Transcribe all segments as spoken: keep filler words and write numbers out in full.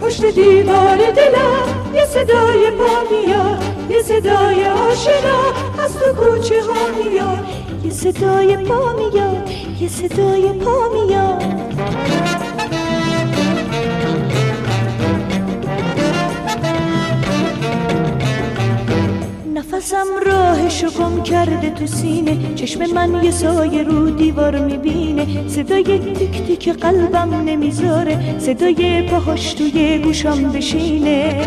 پشت دیوار دلم یه صدای پا میاد، یه صدای آشنا از تو کوچه ها میاد، یه صدای پا میاد، یه صدای پا میاد. نفسم راهشو گم کرده تو سینه، چشم من یه سایه رو دیوار میبینه، صدای تیک تیک قلبم نمیذاره، صدای پاهاش توی گوشم بشینه.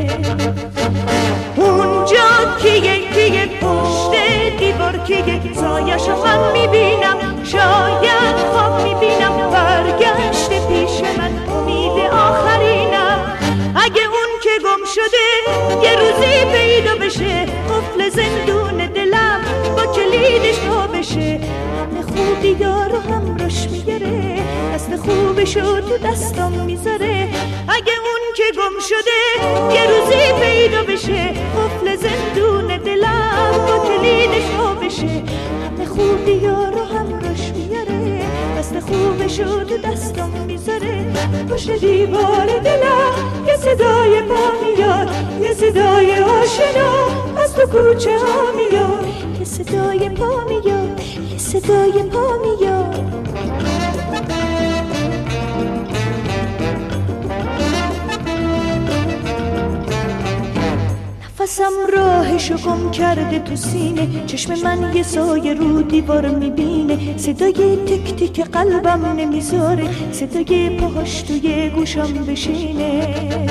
اونجا کیه کیه پشت دیوار کیه، سایه‌شو من میبینم، شاید خواب میبینم، برگشته پیش من امید آخرینم. اگه اون که گم شده یه روزی پیدا بشه، قفل زندون دلم با کلیدش وا بشه، همه خوبی یارو همراش میگره، دست خوبشو تو دستم میذاره. اگه اون که گم شده یه روزی پیدا بشه، قفل زندون دلم با کلیدش وا بشه، همه خوبی یارو همراش میگره، دست خوبشو تو دستم میذاره. پشت دیوار دلم یه صدای پا میاد، یه صدای آشنا از تو کوچه ها میاد، یه صدای پا میاد، یه صدای پا میاد. نفسم راهشو گم کرده تو سینه، چشم من یه سایه رو دیوار میبینه، صدای تک تک قلبم نمیذاره، صدای پاهاش توی گوشم بشینه.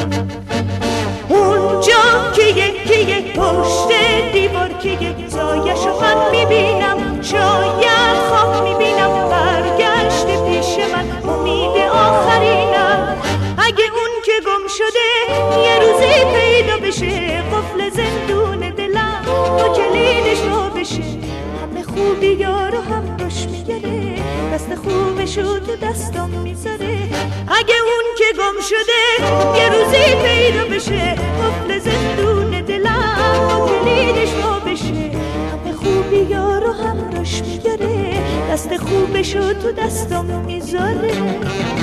اونجا کیه کیه پشت دیوار کیه، سایه‌شو من میبینم، شاید خواب میبینم، برگشته پیش من امید آخرینم. اگه اون که گم شده یه روزی پیدا بشه، قفل زندون دلم با کلیدش وا بشه، همه خوبی یارو همراش میگره، دست خوبشو تو دستم میذاره. اگه اون که گم شده یه روزی پیدا بشه، قفل زندون دلم با کلیدش وا بشه، همه خوبی یارو همراش میگره، دست خوبشو تو دستم میذاره.